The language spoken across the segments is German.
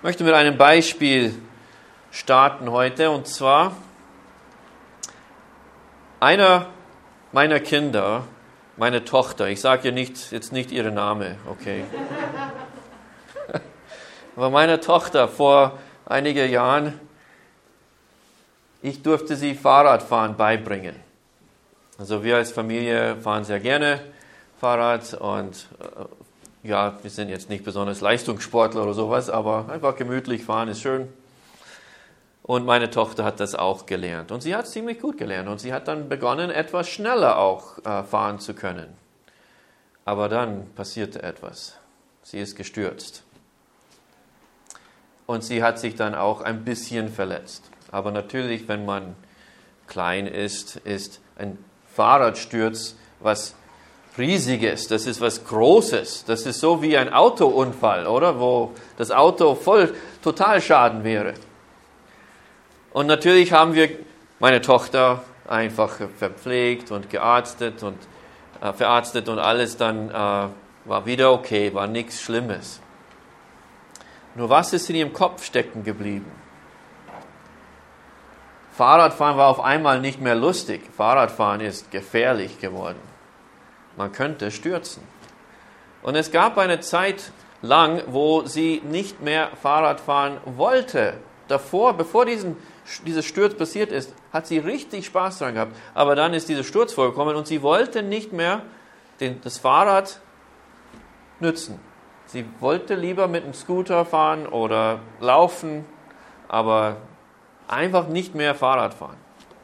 Ich möchte mit einem Beispiel starten heute, und zwar einer meiner Kinder, meine Tochter, ich sage ihr jetzt nicht ihren Namen, okay? Aber meine Tochter vor einigen Jahren, ich durfte sie Fahrradfahren beibringen. Also wir als Familie fahren sehr gerne Fahrrad und ja, wir sind jetzt nicht besonders Leistungssportler oder sowas, aber einfach gemütlich fahren ist schön. Und meine Tochter hat das auch gelernt. Und sie hat ziemlich gut gelernt. Und sie hat dann begonnen, etwas schneller auch fahren zu können. Aber dann passierte etwas. Sie ist gestürzt. Und sie hat sich dann auch ein bisschen verletzt. Aber natürlich, wenn man klein ist ein Fahrradsturz was Riesiges, das ist was Großes. Das ist so wie ein Autounfall, oder? Wo das Auto total Schaden wäre. Und natürlich haben wir meine Tochter einfach verpflegt und verarztet und alles dann war wieder okay, war nichts Schlimmes. Nur was ist in ihrem Kopf stecken geblieben? Fahrradfahren war auf einmal nicht mehr lustig. Fahrradfahren ist gefährlich geworden. Man könnte stürzen. Und es gab eine Zeit lang, wo sie nicht mehr Fahrrad fahren wollte. Davor, bevor dieser Sturz passiert ist, hat sie richtig Spaß daran gehabt. Aber dann ist dieser Sturz vorgekommen und sie wollte nicht mehr das Fahrrad nützen. Sie wollte lieber mit einem Scooter fahren oder laufen, aber einfach nicht mehr Fahrrad fahren.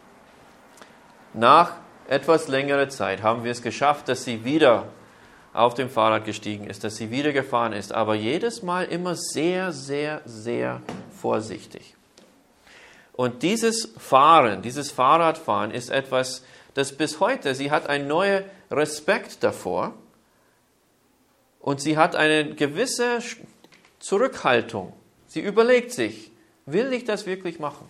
Nach etwas längerer Zeit haben wir es geschafft, dass sie wieder auf dem Fahrrad gestiegen ist, dass sie wieder gefahren ist, aber jedes Mal immer sehr, sehr, sehr vorsichtig. Und dieses Fahrradfahren ist etwas, das bis heute, sie hat einen neuen Respekt davor und sie hat eine gewisse Zurückhaltung. Sie überlegt sich, will ich das wirklich machen?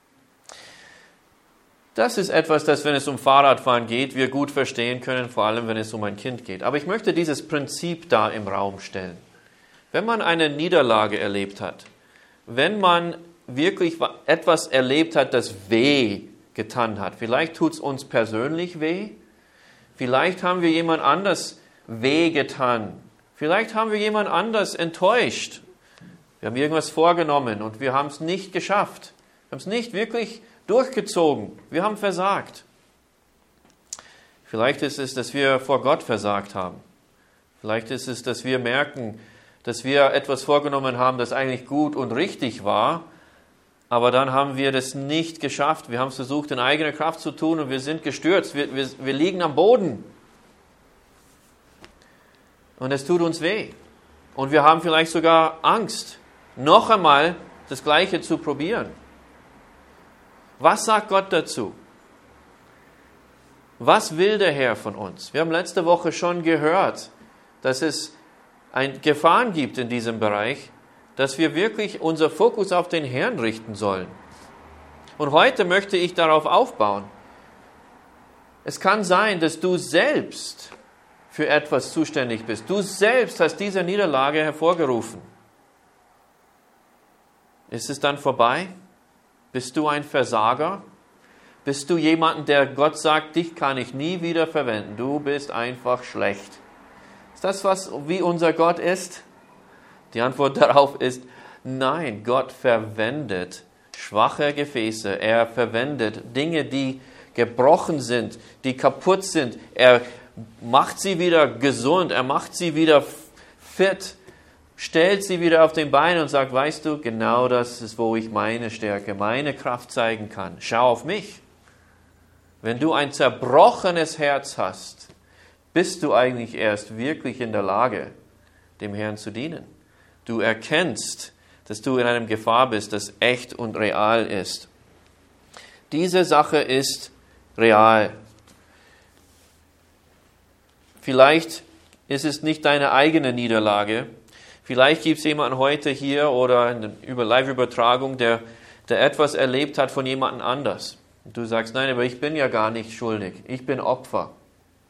Das ist etwas, das, wenn es um Fahrradfahren geht, wir gut verstehen können, vor allem, wenn es um ein Kind geht. Aber ich möchte dieses Prinzip da im Raum stellen. Wenn man eine Niederlage erlebt hat, wenn man wirklich etwas erlebt hat, das weh getan hat, vielleicht tut es uns persönlich weh, vielleicht haben wir jemand anders weh getan, vielleicht haben wir jemand anders enttäuscht, wir haben irgendwas vorgenommen und wir haben es nicht geschafft, wir haben es nicht wirklich durchgezogen. Wir haben versagt. Vielleicht ist es, dass wir vor Gott versagt haben. Vielleicht ist es, dass wir merken, dass wir etwas vorgenommen haben, das eigentlich gut und richtig war, aber dann haben wir das nicht geschafft. Wir haben es versucht, in eigener Kraft zu tun und wir sind gestürzt. Wir liegen am Boden. Und es tut uns weh. Und wir haben vielleicht sogar Angst, noch einmal das Gleiche zu probieren. Was sagt Gott dazu? Was will der Herr von uns? Wir haben letzte Woche schon gehört, dass es Gefahren gibt in diesem Bereich, dass wir wirklich unser Fokus auf den Herrn richten sollen. Und heute möchte ich darauf aufbauen. Es kann sein, dass du selbst für etwas zuständig bist. Du selbst hast diese Niederlage hervorgerufen. Ist es dann vorbei? Bist du ein Versager? Bist du jemand, der Gott sagt, dich kann ich nie wieder verwenden. Du bist einfach schlecht. Ist das, wie unser Gott ist? Die Antwort darauf ist, nein, Gott verwendet schwache Gefäße. Er verwendet Dinge, die gebrochen sind, die kaputt sind. Er macht sie wieder gesund, er macht sie wieder fit. Stellt sie wieder auf den Beinen und sagt, weißt du, genau das ist, wo ich meine Stärke, meine Kraft zeigen kann. Schau auf mich. Wenn du ein zerbrochenes Herz hast, bist du eigentlich erst wirklich in der Lage, dem Herrn zu dienen. Du erkennst, dass du in einer Gefahr bist, das echt und real ist. Diese Sache ist real. Vielleicht ist es nicht deine eigene Niederlage. Vielleicht gibt es jemanden heute hier oder über Live-Übertragung, der etwas erlebt hat von jemandem anders. Und du sagst, nein, aber ich bin ja gar nicht schuldig. Ich bin Opfer.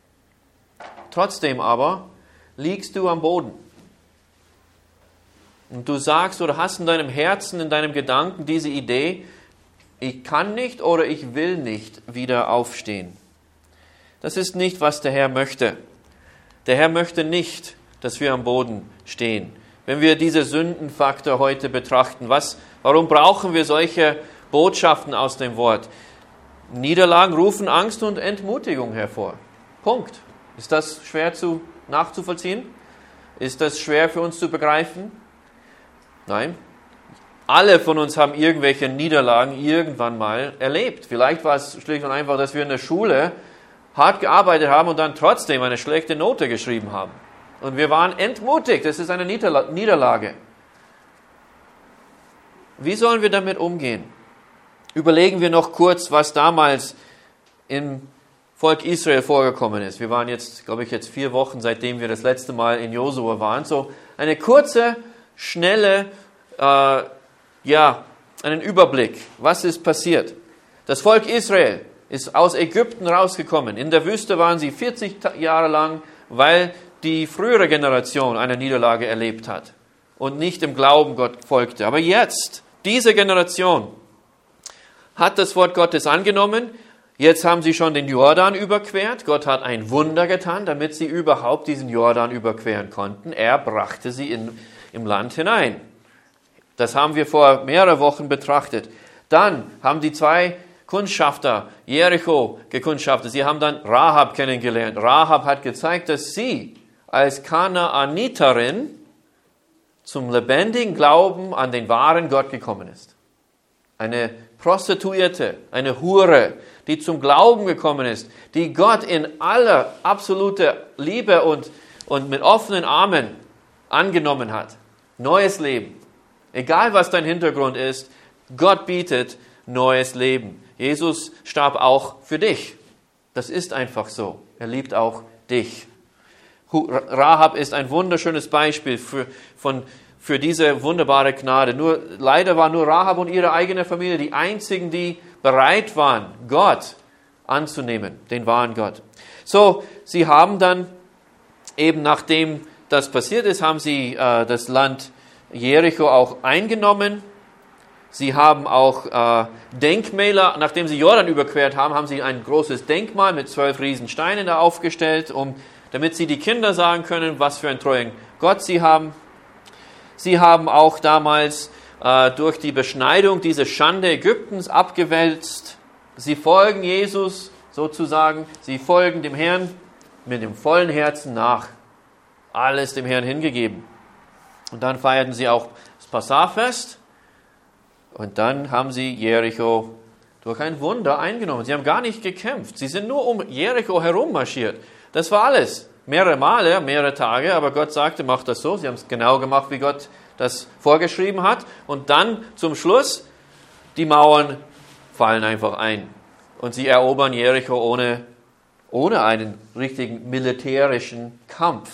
Trotzdem aber liegst du am Boden. und du sagst oder hast in deinem Herzen, in deinem Gedanken diese Idee, ich kann nicht oder ich will nicht wieder aufstehen. Das ist nicht, was der Herr möchte. Der Herr möchte nicht, dass wir am Boden stehen. Wenn wir diese Sündenfaktor heute betrachten, warum brauchen wir solche Botschaften aus dem Wort? Niederlagen rufen Angst und Entmutigung hervor. Punkt. Ist das schwer nachzuvollziehen? Ist das schwer für uns zu begreifen? Nein. Alle von uns haben irgendwelche Niederlagen irgendwann mal erlebt. Vielleicht war es schlicht und einfach, dass wir in der Schule hart gearbeitet haben und dann trotzdem eine schlechte Note geschrieben haben. Und wir waren entmutigt. Das ist eine Niederlage. Wie sollen wir damit umgehen? Überlegen wir noch kurz, was damals im Volk Israel vorgekommen ist. Wir waren jetzt, glaube ich, 4 Wochen, seitdem wir das letzte Mal in Josua waren. So eine kurze, schnelle, einen Überblick. Was ist passiert? Das Volk Israel ist aus Ägypten rausgekommen. In der Wüste waren sie 40 Jahre lang, weil die frühere Generation eine Niederlage erlebt hat und nicht im Glauben Gott folgte. Aber jetzt, diese Generation hat das Wort Gottes angenommen. Jetzt haben sie schon den Jordan überquert. Gott hat ein Wunder getan, damit sie überhaupt diesen Jordan überqueren konnten. Er brachte sie im Land hinein. Das haben wir vor mehreren Wochen betrachtet. Dann haben die 2 Kundschafter Jericho gekundschaftet. Sie haben dann Rahab kennengelernt. Rahab hat gezeigt, dass sie als Kanaaniterin zum lebendigen Glauben an den wahren Gott gekommen ist. Eine Prostituierte, eine Hure, die zum Glauben gekommen ist, die Gott in aller absolute Liebe und mit offenen Armen angenommen hat. Neues Leben. Egal was dein Hintergrund ist, Gott bietet neues Leben. Jesus starb auch für dich. Das ist einfach so. Er liebt auch dich. Rahab ist ein wunderschönes Beispiel für diese wunderbare Gnade. Leider war nur Rahab und ihre eigene Familie die einzigen, die bereit waren, Gott anzunehmen, den wahren Gott. So, sie haben dann eben nachdem das passiert ist, haben sie das Land Jericho auch eingenommen. Sie haben auch Denkmäler, nachdem sie Jordan überquert haben, haben sie ein großes Denkmal mit 12 Riesensteinen da aufgestellt, damit sie die Kinder sagen können, was für einen treuen Gott sie haben. Sie haben auch damals durch die Beschneidung diese Schande Ägyptens abgewälzt. Sie folgen Jesus sozusagen, sie folgen dem Herrn mit dem vollen Herzen nach. Alles dem Herrn hingegeben. Und dann feierten sie auch das Passahfest. Und dann haben sie Jericho durch ein Wunder eingenommen. Sie haben gar nicht gekämpft. Sie sind nur um Jericho herum marschiert. Das war alles. Mehrere Male, mehrere Tage. Aber Gott sagte, macht das so. Sie haben es genau gemacht, wie Gott das vorgeschrieben hat. Und dann zum Schluss, die Mauern fallen einfach ein. Und sie erobern Jericho ohne einen richtigen militärischen Kampf.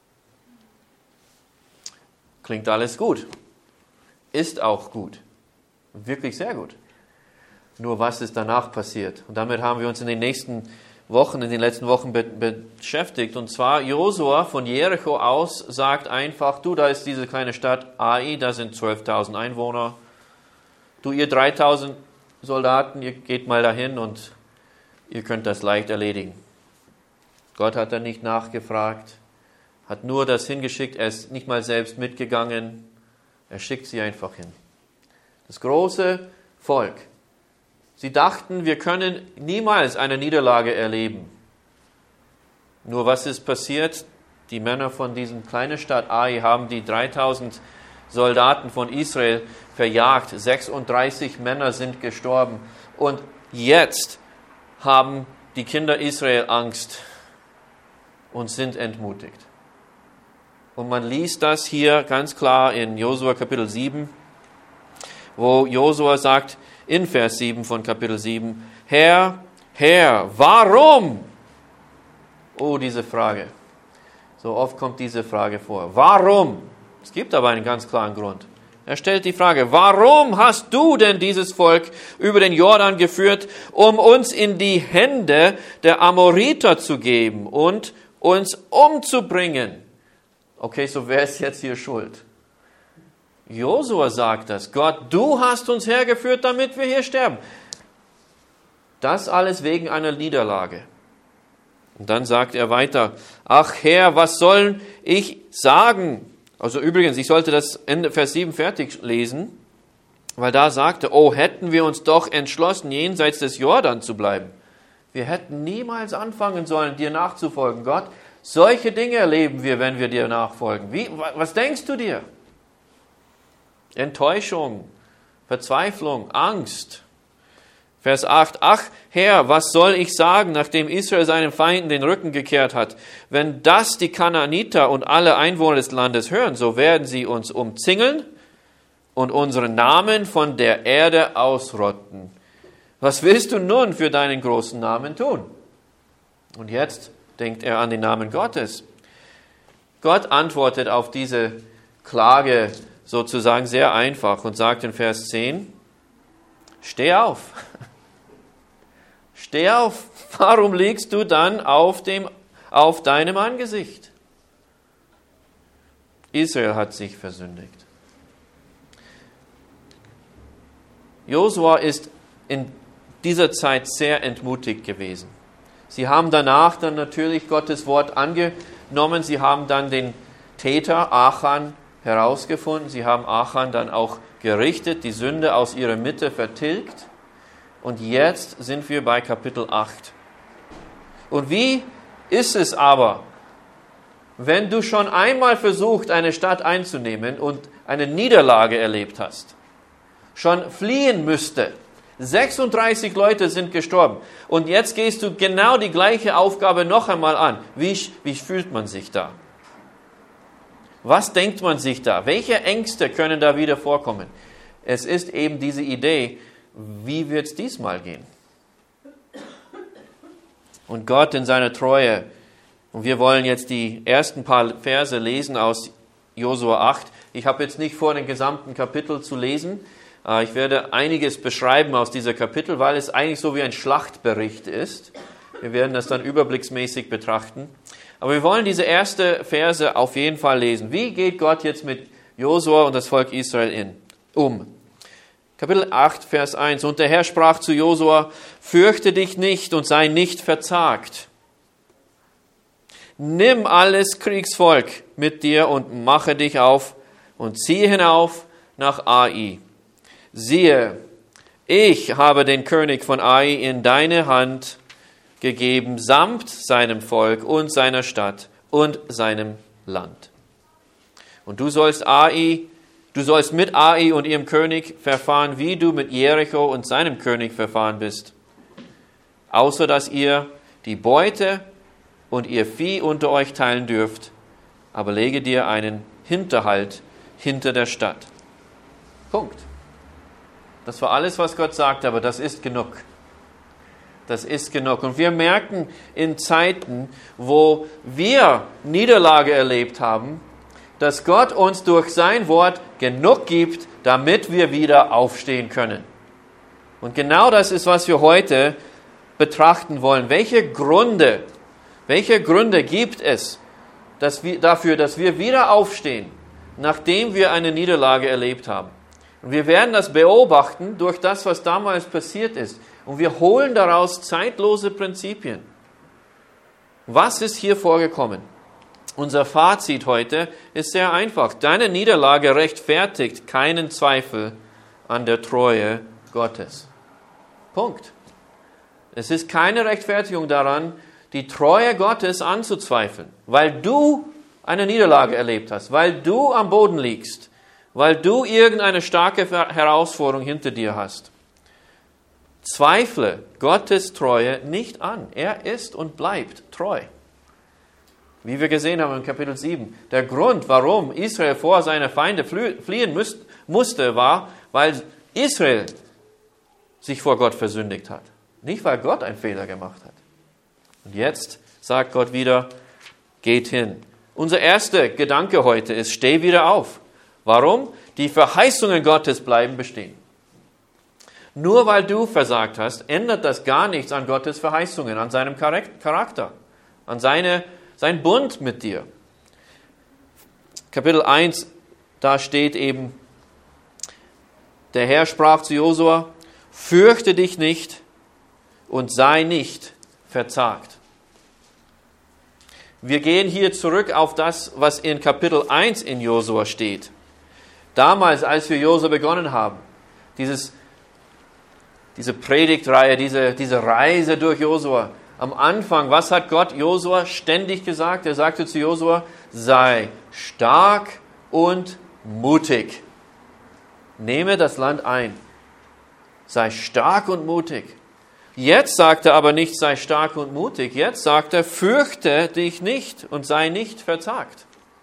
Klingt alles gut. Ist auch gut. Wirklich sehr gut. Nur was ist danach passiert? Und damit haben wir uns in den letzten Wochen beschäftigt. Und zwar Josua von Jericho aus sagt einfach, da ist diese kleine Stadt Ai, da sind 12.000 Einwohner. Ihr 3.000 Soldaten, ihr geht mal dahin und ihr könnt das leicht erledigen. Gott hat da nicht nachgefragt, hat nur das hingeschickt, er ist nicht mal selbst mitgegangen, er schickt sie einfach hin. Das große Volk. Sie dachten, wir können niemals eine Niederlage erleben. Nur was ist passiert? Die Männer von dieser kleinen Stadt Ai haben die 3.000 Soldaten von Israel verjagt. 36 Männer sind gestorben. Und jetzt haben die Kinder Israel Angst und sind entmutigt. Und man liest das hier ganz klar in Josua Kapitel 7, wo Josua sagt, in Vers 7 von Kapitel 7, Herr, warum? Oh, diese Frage. So oft kommt diese Frage vor. Warum? Es gibt aber einen ganz klaren Grund. Er stellt die Frage, warum hast du denn dieses Volk über den Jordan geführt, um uns in die Hände der Amoriter zu geben und uns umzubringen? Okay, so wer ist jetzt hier schuld? Josua sagt das. Gott, du hast uns hergeführt, damit wir hier sterben. Das alles wegen einer Niederlage. Und dann sagt er weiter, ach Herr, was soll ich sagen? Also übrigens, ich sollte das Ende Vers 7 fertig lesen, weil da sagte, oh, hätten wir uns doch entschlossen, jenseits des Jordan zu bleiben. Wir hätten niemals anfangen sollen, dir nachzufolgen, Gott. Solche Dinge erleben wir, wenn wir dir nachfolgen. Was denkst du dir? Enttäuschung, Verzweiflung, Angst. Vers 8, ach Herr, was soll ich sagen, nachdem Israel seinen Feinden den Rücken gekehrt hat? Wenn das die Kanaaniter und alle Einwohner des Landes hören, so werden sie uns umzingeln und unseren Namen von der Erde ausrotten. Was willst du nun für deinen großen Namen tun? Und jetzt denkt er an den Namen Gottes. Gott antwortet auf diese Klage sozusagen sehr einfach und sagt in Vers 10, steh auf. Steh auf. Warum liegst du dann auf deinem Angesicht? Israel hat sich versündigt. Josua ist in dieser Zeit sehr entmutigt gewesen. Sie haben danach dann natürlich Gottes Wort angenommen. Sie haben dann den Täter Achan herausgefunden. Sie haben Achan dann auch gerichtet, die Sünde aus ihrer Mitte vertilgt. Und jetzt sind wir bei Kapitel 8. Und wie ist es aber, wenn du schon einmal versucht, eine Stadt einzunehmen und eine Niederlage erlebt hast, schon fliehen müsste, 36 Leute sind gestorben und jetzt gehst du genau die gleiche Aufgabe noch einmal an. Wie fühlt man sich da? Was denkt man sich da? Welche Ängste können da wieder vorkommen? Es ist eben diese Idee, wie wird es diesmal gehen? Und Gott in seiner Treue, und wir wollen jetzt die ersten paar Verse lesen aus Josua 8. Ich habe jetzt nicht vor, den gesamten Kapitel zu lesen. Ich werde einiges beschreiben aus dieser Kapitel, weil es eigentlich so wie ein Schlachtbericht ist. Wir werden das dann überblicksmäßig betrachten. Aber wir wollen diese erste Verse auf jeden Fall lesen. Wie geht Gott jetzt mit Josua und das Volk Israel um? Kapitel 8, Vers 1. Und der Herr sprach zu Josua, fürchte dich nicht und sei nicht verzagt. Nimm alles Kriegsvolk mit dir und mache dich auf und ziehe hinauf nach Ai. Siehe, ich habe den König von Ai in deine Hand gegeben, samt seinem Volk und seiner Stadt und seinem Land. Und du sollst mit Ai und ihrem König verfahren, wie du mit Jericho und seinem König verfahren bist. Außer dass ihr die Beute und ihr Vieh unter euch teilen dürft, aber lege dir einen Hinterhalt hinter der Stadt. Punkt. Das war alles, was Gott sagt, aber das ist genug. Das ist genug. Und wir merken in Zeiten, wo wir Niederlage erlebt haben, dass Gott uns durch sein Wort genug gibt, damit wir wieder aufstehen können. Und genau das ist, was wir heute betrachten wollen. Welche Gründe gibt es dafür, dass wir wieder aufstehen, nachdem wir eine Niederlage erlebt haben? Und wir werden das beobachten durch das, was damals passiert ist. Und wir holen daraus zeitlose Prinzipien. Was ist hier vorgekommen? Unser Fazit heute ist sehr einfach. Deine Niederlage rechtfertigt keinen Zweifel an der Treue Gottes. Punkt. Es ist keine Rechtfertigung daran, die Treue Gottes anzuzweifeln, weil du eine Niederlage erlebt hast, weil du am Boden liegst, weil du irgendeine starke Herausforderung hinter dir hast. Zweifle Gottes Treue nicht an. Er ist und bleibt treu. Wie wir gesehen haben in Kapitel 7, der Grund, warum Israel vor seine Feinde fliehen musste, war, weil Israel sich vor Gott versündigt hat. Nicht, weil Gott einen Fehler gemacht hat. Und jetzt sagt Gott wieder, geht hin. Unser erster Gedanke heute ist, steh wieder auf. Warum? Die Verheißungen Gottes bleiben bestehen. Nur weil du versagt hast, ändert das gar nichts an Gottes Verheißungen, an seinem Charakter, an sein Bund mit dir. Kapitel 1, da steht eben, Der Herr sprach zu Josua, fürchte dich nicht und sei nicht verzagt. Wir gehen hier zurück auf das, was in Kapitel 1 in Josua steht. Damals, als wir Josua begonnen haben, diese Predigtreihe, diese Reise durch Josua. Am Anfang, was hat Gott Josua ständig gesagt? Er sagte zu Josua, sei stark und mutig. Nehme das Land ein. Sei stark und mutig. Jetzt sagt er aber nicht, sei stark und mutig. Jetzt sagt er, fürchte dich nicht und sei nicht verzagt.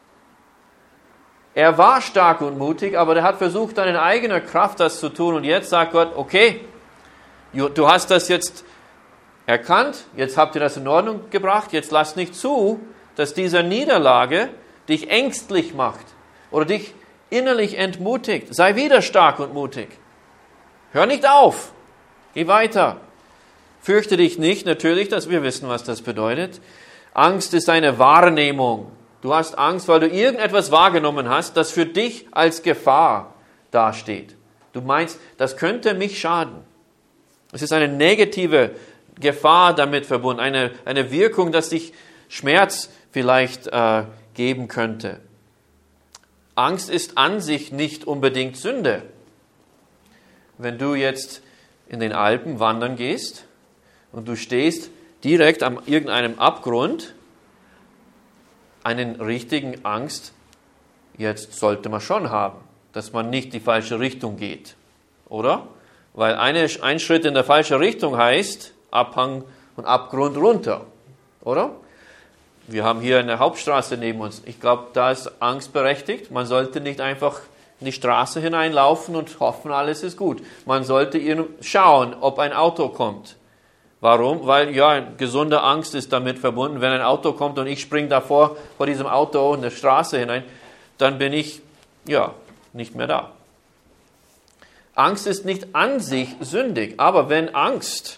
Er war stark und mutig, aber er hat versucht, dann in eigener Kraft das zu tun. Und jetzt sagt Gott, okay, du hast das jetzt erkannt, jetzt habt ihr das in Ordnung gebracht, jetzt lass nicht zu, dass diese Niederlage dich ängstlich macht oder dich innerlich entmutigt. Sei wieder stark und mutig. Hör nicht auf. Geh weiter. Fürchte dich nicht, natürlich, dass wir wissen, was das bedeutet. Angst ist eine Wahrnehmung. Du hast Angst, weil du irgendetwas wahrgenommen hast, das für dich als Gefahr dasteht. Du meinst, das könnte mich schaden. Es ist eine negative Gefahr damit verbunden, eine Wirkung, dass dich Schmerz vielleicht geben könnte. Angst ist an sich nicht unbedingt Sünde. Wenn du jetzt in den Alpen wandern gehst und du stehst direkt an irgendeinem Abgrund, einen richtigen Angst, jetzt sollte man schon haben, dass man nicht die falsche Richtung geht, oder? Weil ein Schritt in der falschen Richtung heißt Abhang und Abgrund runter, oder? Wir haben hier eine Hauptstraße neben uns. Ich glaube, da ist Angst berechtigt. Man sollte nicht einfach in die Straße hineinlaufen und hoffen, alles ist gut. Man sollte schauen, ob ein Auto kommt. Warum? Weil ja, gesunde Angst ist damit verbunden. Wenn ein Auto kommt und ich springe davor vor diesem Auto in der Straße hinein, dann bin ich ja nicht mehr da. Angst ist nicht an sich sündig, aber wenn Angst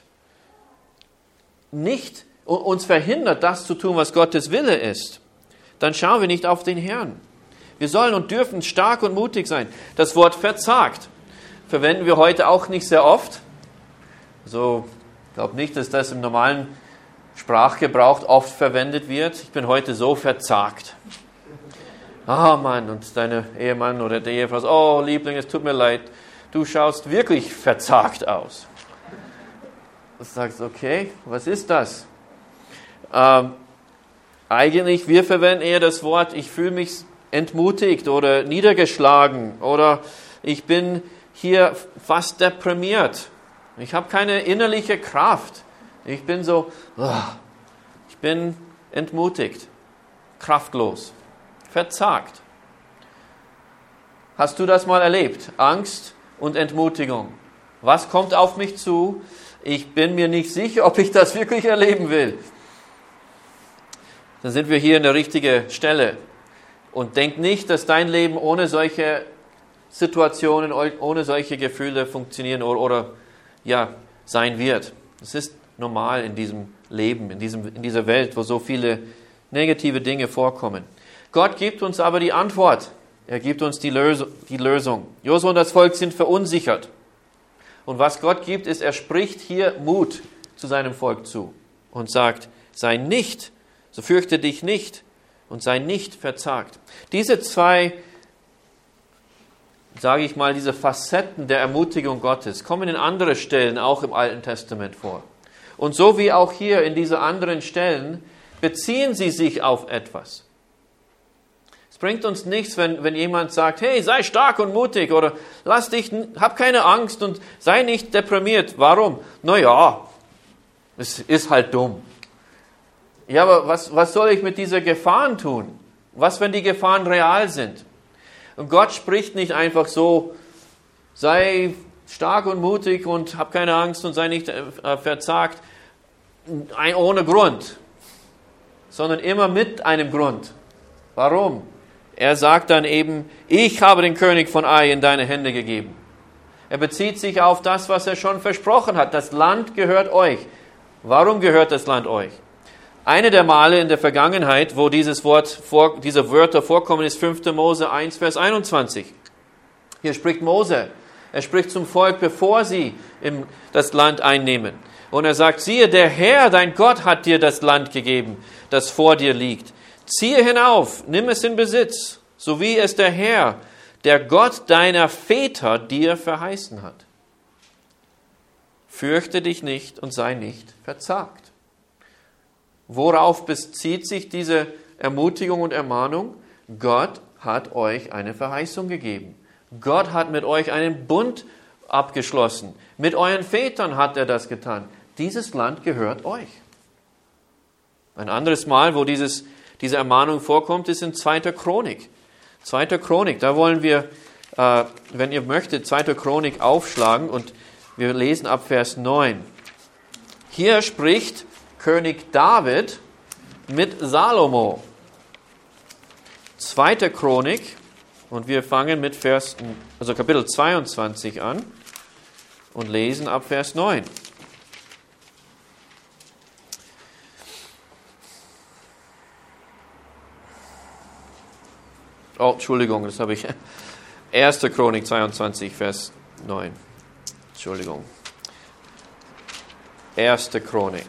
nicht uns verhindert, das zu tun, was Gottes Wille ist, dann schauen wir nicht auf den Herrn. Wir sollen und dürfen stark und mutig sein. Das Wort verzagt verwenden wir heute auch nicht sehr oft. So, ich glaube nicht, dass das im normalen Sprachgebrauch oft verwendet wird. Ich bin heute so verzagt. Ah Mann, und deine Ehemann oder der Ehefrau sagt, oh Liebling, es tut mir leid, du schaust wirklich verzagt aus. Du sagst, okay, was ist das? Eigentlich, wir verwenden eher das Wort, ich fühle mich entmutigt oder niedergeschlagen oder ich bin hier fast deprimiert. Ich habe keine innerliche Kraft. Ich bin so, ich bin entmutigt, kraftlos, verzagt. Hast du das mal erlebt? Angst und Entmutigung. Was kommt auf mich zu? Ich bin mir nicht sicher, ob ich das wirklich erleben will. Dann sind wir hier an der richtigen Stelle. Und denk nicht, dass dein Leben ohne solche Situationen, ohne solche Gefühle funktionieren oder ja, sein wird. Es ist normal in diesem Leben, in dieser Welt, wo so viele negative Dinge vorkommen. Gott gibt uns aber die Antwort. Er gibt uns die Lösung. Josua und das Volk sind verunsichert. Und was Gott gibt, ist, er spricht hier Mut zu seinem Volk zu und sagt, sei nicht, so fürchte dich nicht und sei nicht verzagt. Diese zwei, sage ich mal, diese Facetten der Ermutigung Gottes kommen in anderen Stellen auch im Alten Testament vor. Und so wie auch hier in diese anderen Stellen beziehen sie sich auf etwas. Es bringt uns nichts, wenn jemand sagt, hey, sei stark und mutig oder hab keine Angst und sei nicht deprimiert. Warum? Naja, es ist halt dumm. Ja, aber was soll ich mit dieser Gefahren tun? Was, wenn die Gefahren real sind? Und Gott spricht nicht einfach so, sei stark und mutig und hab keine Angst und sei nicht verzagt, ohne Grund, sondern immer mit einem Grund. Warum? Er sagt dann eben, ich habe den König von Ai in deine Hände gegeben. Er bezieht sich auf das, was er schon versprochen hat. Das Land gehört euch. Warum gehört das Land euch? Eine der Male in der Vergangenheit, wo diese Wörter vorkommen, ist 5. Mose 1, Vers 21. Hier spricht Mose. Er spricht zum Volk, bevor sie das Land einnehmen. Und er sagt, siehe, der Herr, dein Gott, hat dir das Land gegeben, das vor dir liegt. Ziehe hinauf, nimm es in Besitz, so wie es der Herr, der Gott deiner Väter dir verheißen hat. Fürchte dich nicht und sei nicht verzagt. Worauf bezieht sich diese Ermutigung und Ermahnung? Gott hat euch eine Verheißung gegeben. Gott hat mit euch einen Bund abgeschlossen. Mit euren Vätern hat er das getan. Dieses Land gehört euch. Ein anderes Mal, wo diese Ermahnung vorkommt, ist in 2. Chronik. 2. Chronik, da wollen wir, wenn ihr möchtet, 2. Chronik aufschlagen und wir lesen ab Vers 9. Hier spricht König David mit Salomo. 2. Chronik, und wir fangen mit Kapitel 22 an und lesen ab Vers 9. Oh, Entschuldigung, das habe ich. 1. Chronik 22, Vers 9. Entschuldigung. 1. Chronik.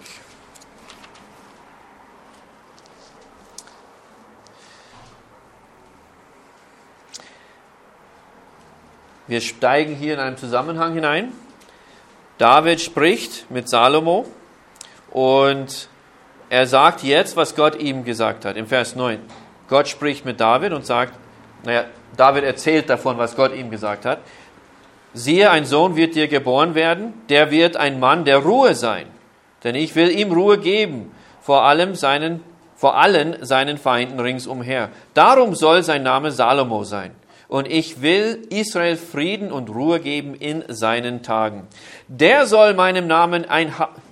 Wir steigen hier in einen Zusammenhang hinein. David spricht mit Salomo und er sagt jetzt, was Gott ihm gesagt hat, im Vers 9. Gott spricht mit David und sagt, David erzählt davon, was Gott ihm gesagt hat. Siehe, ein Sohn wird dir geboren werden, der wird ein Mann der Ruhe sein. Denn ich will ihm Ruhe geben vor allen seinen Feinden ringsumher. Darum soll sein Name Salomo sein. Und ich will Israel Frieden und Ruhe geben in seinen Tagen. Der soll meinem Namen ein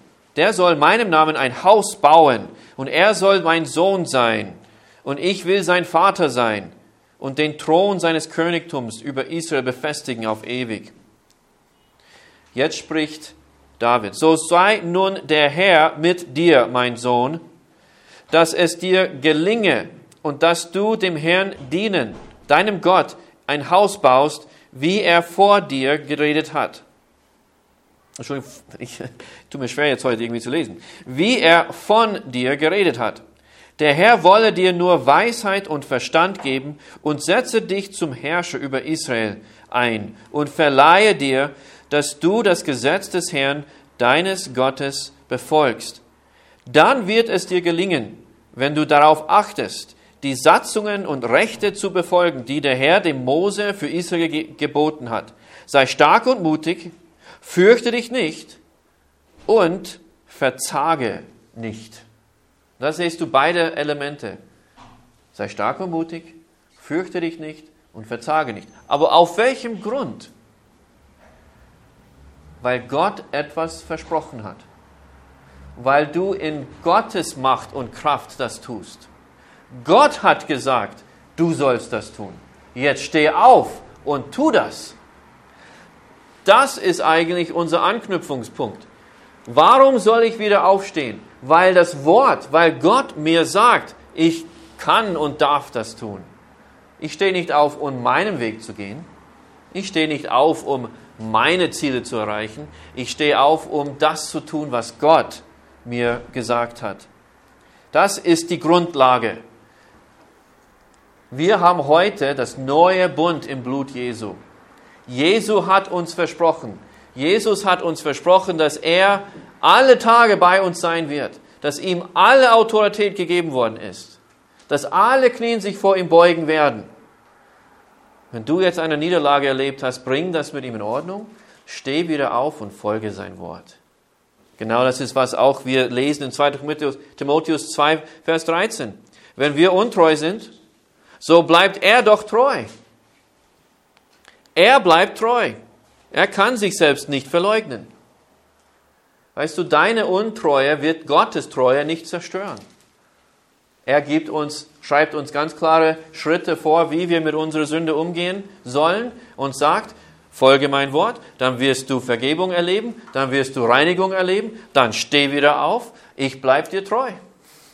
Haus bauen und er soll mein Sohn sein. Und ich will sein Vater sein und den Thron seines Königtums über Israel befestigen auf ewig. Jetzt spricht David, so sei nun der Herr mit dir, mein Sohn, dass es dir gelinge und dass du dem Herrn dienen, deinem Gott, ein Haus baust, wie er vor dir geredet hat. Entschuldigung, ich tue mir schwer jetzt heute irgendwie zu lesen. Wie er von dir geredet hat. Der Herr wolle dir nur Weisheit und Verstand geben und setze dich zum Herrscher über Israel ein und verleihe dir, dass du das Gesetz des Herrn, deines Gottes, befolgst. Dann wird es dir gelingen, wenn du darauf achtest, die Satzungen und Rechte zu befolgen, die der Herr dem Mose für Israel geboten hat. Sei stark und mutig, fürchte dich nicht und verzage nicht. Da siehst du beide Elemente. Sei stark und mutig, fürchte dich nicht und verzage nicht. Aber auf welchem Grund? Weil Gott etwas versprochen hat. Weil du in Gottes Macht und Kraft das tust. Gott hat gesagt, du sollst das tun. Jetzt steh auf und tu das. Das ist eigentlich unser Anknüpfungspunkt. Warum soll ich wieder aufstehen? Weil Gott mir sagt, ich kann und darf das tun. Ich stehe nicht auf, um meinen Weg zu gehen. Ich stehe nicht auf, um meine Ziele zu erreichen. Ich stehe auf, um das zu tun, was Gott mir gesagt hat. Das ist die Grundlage. Wir haben heute das neue Bund im Blut Jesu. Jesus hat uns versprochen, dass er alle Tage bei uns sein wird, dass ihm alle Autorität gegeben worden ist, dass alle Knien sich vor ihm beugen werden. Wenn du jetzt eine Niederlage erlebt hast, bring das mit ihm in Ordnung, steh wieder auf und folge sein Wort. Genau das ist, was auch wir lesen in 2. Timotheus 2, Vers 13. Wenn wir untreu sind, so bleibt er doch treu. Er bleibt treu. Er kann sich selbst nicht verleugnen. Weißt du, deine Untreue wird Gottes Treue nicht zerstören. Er schreibt uns ganz klare Schritte vor, wie wir mit unserer Sünde umgehen sollen und sagt, folge mein Wort, dann wirst du Vergebung erleben, dann wirst du Reinigung erleben, dann steh wieder auf, ich bleib dir treu.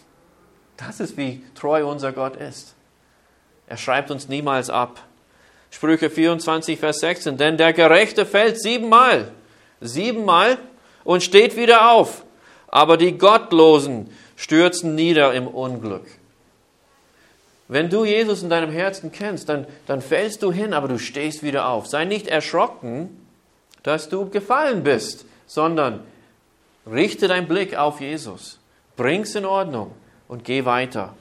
Das ist, wie treu unser Gott ist. Er schreibt uns niemals ab, Sprüche 24, Vers 16. Denn der Gerechte fällt 7-mal. 7-mal und steht wieder auf. Aber die Gottlosen stürzen nieder im Unglück. Wenn du Jesus in deinem Herzen kennst, dann fällst du hin, aber du stehst wieder auf. Sei nicht erschrocken, dass du gefallen bist, sondern richte deinen Blick auf Jesus. Bring's in Ordnung und geh weiter.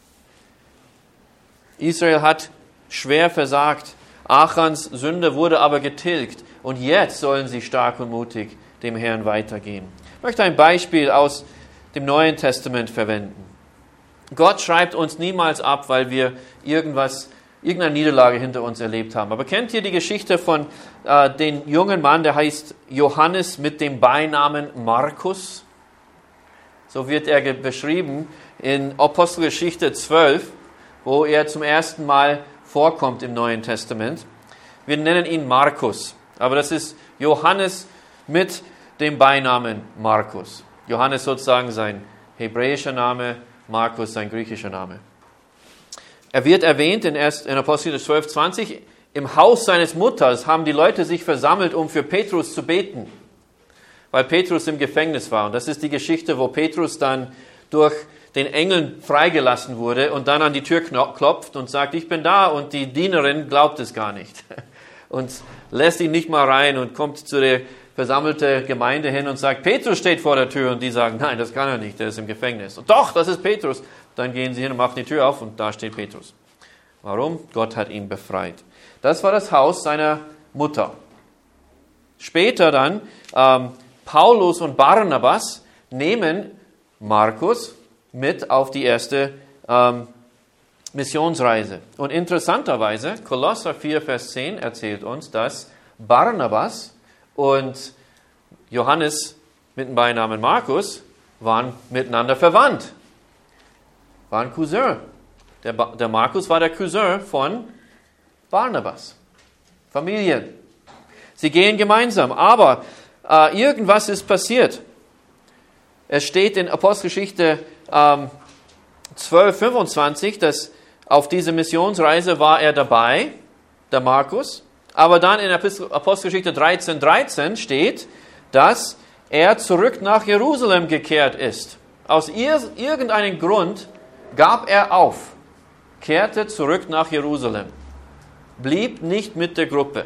Israel hat schwer versagt. Achans Sünde wurde aber getilgt. Und jetzt sollen sie stark und mutig dem Herrn weitergehen. Ich möchte ein Beispiel aus dem Neuen Testament verwenden. Gott schreibt uns niemals ab, weil wir irgendeine Niederlage hinter uns erlebt haben. Aber kennt ihr die Geschichte von dem jungen Mann, der heißt Johannes mit dem Beinamen Markus? So wird er beschrieben in Apostelgeschichte 12, wo er zum ersten Mal vorkommt im Neuen Testament. Wir nennen ihn Markus, aber das ist Johannes mit dem Beinamen Markus. Johannes sozusagen sein hebräischer Name, Markus sein griechischer Name. Er wird erwähnt in Apostelgeschichte 12, 20. Im Haus seines Mutters haben die Leute sich versammelt, um für Petrus zu beten, weil Petrus im Gefängnis war. Und das ist die Geschichte, wo Petrus dann durch den Engeln freigelassen wurde und dann an die Tür klopft und sagt, ich bin da, und die Dienerin glaubt es gar nicht und lässt ihn nicht mal rein und kommt zu der versammelte Gemeinde hin und sagt, Petrus steht vor der Tür, und die sagen, nein, das kann er nicht, der ist im Gefängnis. Und doch, das ist Petrus. Dann gehen sie hin und machen die Tür auf und da steht Petrus. Warum? Gott hat ihn befreit. Das war das Haus seiner Mutter. Später dann, Paulus und Barnabas nehmen Markus mit auf die erste Missionsreise. Und interessanterweise, Kolosser 4, Vers 10 erzählt uns, dass Barnabas und Johannes mit dem Beinamen Markus waren miteinander verwandt. Waren Cousin. Der Markus war der Cousin von Barnabas. Familien. Sie gehen gemeinsam, aber irgendwas ist passiert. Es steht in Apostelgeschichte 12, 25, dass auf dieser Missionsreise war er dabei, der Markus. Aber dann in Apostelgeschichte 13, 13 steht, dass er zurück nach Jerusalem gekehrt ist. Aus irgendeinem Grund gab er auf, kehrte zurück nach Jerusalem, blieb nicht mit der Gruppe.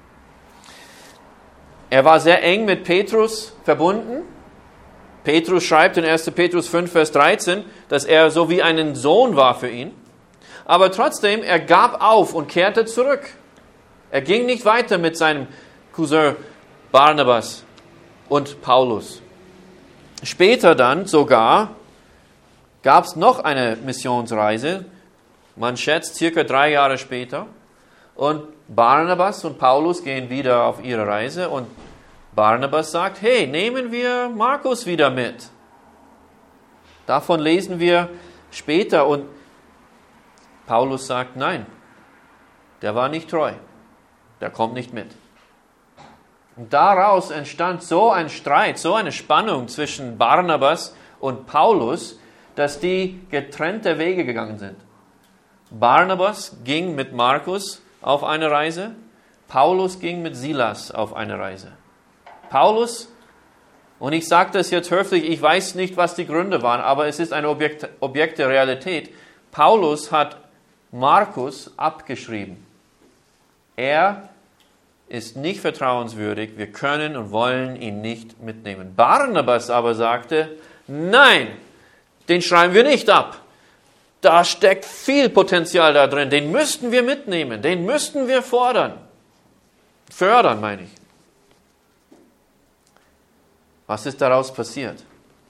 Er war sehr eng mit Petrus verbunden. Petrus schreibt in 1. Petrus 5, Vers 13, dass er so wie ein Sohn war für ihn. Aber trotzdem, er gab auf und kehrte zurück. Er ging nicht weiter mit seinem Cousin Barnabas und Paulus. Später dann sogar gab es noch eine Missionsreise, man schätzt circa 3 Jahre später. Und Barnabas und Paulus gehen wieder auf ihre Reise und Barnabas sagt, hey, nehmen wir Markus wieder mit. Davon lesen wir später und Paulus sagt, nein, der war nicht treu. Der kommt nicht mit. Und daraus entstand so ein Streit, so eine Spannung zwischen Barnabas und Paulus, dass die getrennte Wege gegangen sind. Barnabas ging mit Markus auf eine Reise, Paulus ging mit Silas auf eine Reise. Paulus, und ich sage das jetzt höflich, ich weiß nicht, was die Gründe waren, aber es ist ein Objekt der Realität. Paulus hat Markus abgeschrieben. Er ist nicht vertrauenswürdig, wir können und wollen ihn nicht mitnehmen. Barnabas aber sagte, nein, den schreiben wir nicht ab. Da steckt viel Potenzial da drin, den müssten wir mitnehmen, den müssten wir fördern, meine ich. Was ist daraus passiert?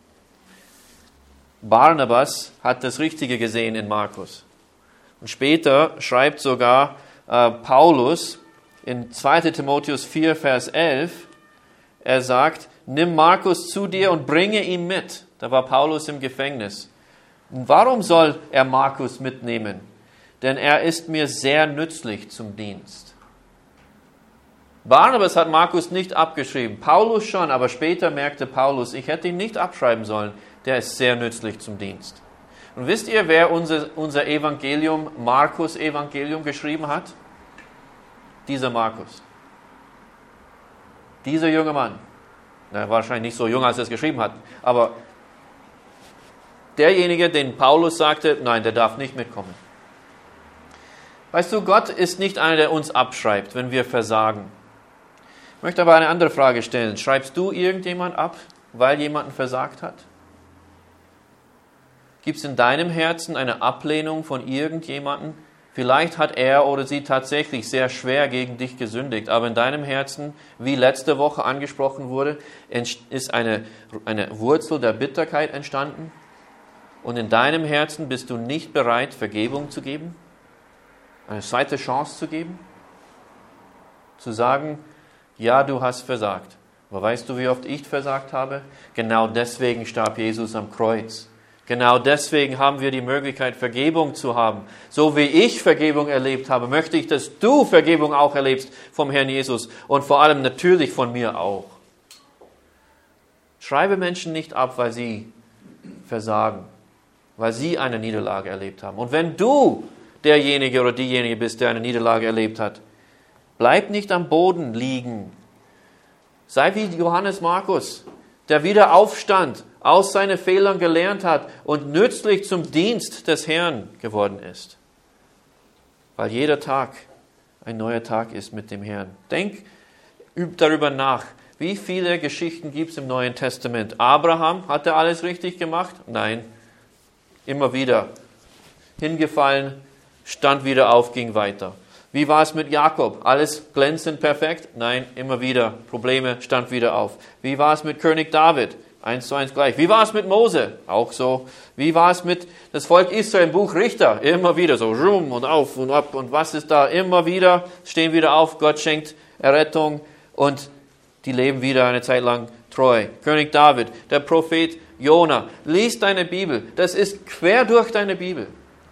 Barnabas hat das Richtige gesehen in Markus. Und später schreibt sogar Paulus in 2. Timotheus 4, Vers 11, er sagt, nimm Markus zu dir und bringe ihn mit. Da war Paulus im Gefängnis. Und warum soll er Markus mitnehmen? Denn er ist mir sehr nützlich zum Dienst. Barnabas hat Markus nicht abgeschrieben, Paulus schon, aber später merkte Paulus, ich hätte ihn nicht abschreiben sollen, der ist sehr nützlich zum Dienst. Und wisst ihr, wer unser Evangelium, Markus Evangelium geschrieben hat? dieser Markus. Dieser junge Mann, er war wahrscheinlich nicht so jung, als er es geschrieben hat, aber derjenige, den Paulus sagte, nein, der darf nicht mitkommen. Weißt du, Gott ist nicht einer, der uns abschreibt, wenn wir versagen. Ich möchte aber eine andere Frage stellen. Schreibst du irgendjemand ab, weil jemand versagt hat? Gibt es in deinem Herzen eine Ablehnung von irgendjemandem? Vielleicht hat er oder sie tatsächlich sehr schwer gegen dich gesündigt, aber in deinem Herzen, wie letzte Woche angesprochen wurde, ist eine Wurzel der Bitterkeit entstanden. Und in deinem Herzen bist du nicht bereit, Vergebung zu geben, eine zweite Chance zu geben, zu sagen, ja, du hast versagt. Aber weißt du, wie oft ich versagt habe? Genau deswegen starb Jesus am Kreuz. Genau deswegen haben wir die Möglichkeit, Vergebung zu haben. So wie ich Vergebung erlebt habe, möchte ich, dass du Vergebung auch erlebst vom Herrn Jesus und vor allem natürlich von mir auch. Schreibe Menschen nicht ab, weil sie versagen, weil sie eine Niederlage erlebt haben. Und wenn du derjenige oder diejenige bist, der eine Niederlage erlebt hat, bleib nicht am Boden liegen. Sei wie Johannes Markus, der wieder aufstand, aus seinen Fehlern gelernt hat und nützlich zum Dienst des Herrn geworden ist. Weil jeder Tag ein neuer Tag ist mit dem Herrn. Üb darüber nach, wie viele Geschichten gibt es im Neuen Testament. Abraham, hat er alles richtig gemacht? Nein, immer wieder hingefallen, stand wieder auf, ging weiter. Wie war es mit Jakob? Alles glänzend perfekt? Nein, immer wieder Probleme, stand wieder auf. Wie war es mit König David? 1:1 gleich. Wie war es mit Mose? Auch so. Wie war es mit das Volk Israel im Buch Richter? Immer wieder so rum und auf und ab. Und was ist da? Immer wieder stehen wieder auf. Gott schenkt Errettung und die leben wieder eine Zeit lang treu. König David, der Prophet Jona. Lies deine Bibel. Das ist quer durch deine Bibel.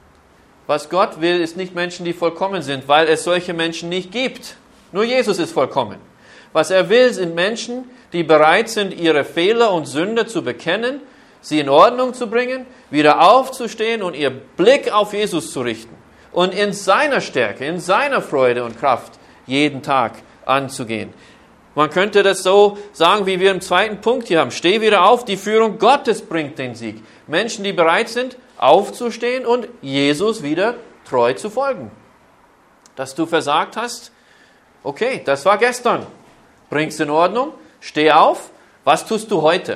Was Gott will, ist nicht Menschen, die vollkommen sind, weil es solche Menschen nicht gibt. Nur Jesus ist vollkommen. Was er will, sind Menschen, die bereit sind, ihre Fehler und Sünde zu bekennen, sie in Ordnung zu bringen, wieder aufzustehen und ihr Blick auf Jesus zu richten und in seiner Stärke, in seiner Freude und Kraft jeden Tag anzugehen. Man könnte das so sagen, wie wir im zweiten Punkt hier haben. Steh wieder auf, die Führung Gottes bringt den Sieg. Menschen, die bereit sind, aufzustehen und Jesus wieder treu zu folgen. Dass du versagt hast, okay, das war gestern. Bring's in Ordnung, steh auf. Was tust du heute?